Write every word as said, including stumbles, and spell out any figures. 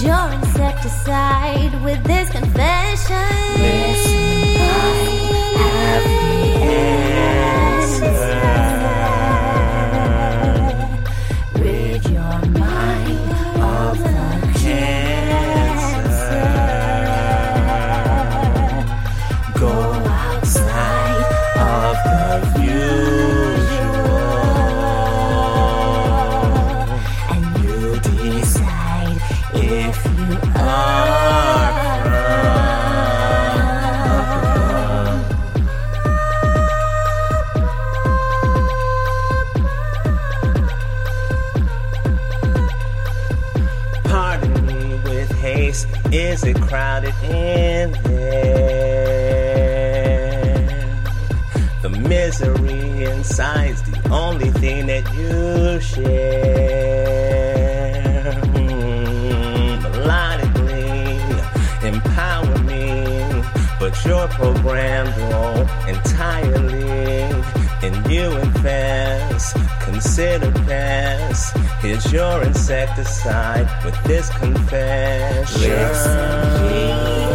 your insecticide with this confession. Listen, I have the answer. Rid your mind of the cancer. Go outside of the usual, and you decide if you are from. Pardon me with haste, is it crowded in there? The misery inside's the only thing that you share. Mm, melodically empowering, but your program won't entirely. And you invest, consider past. Here's your insecticide with this confession. Listen,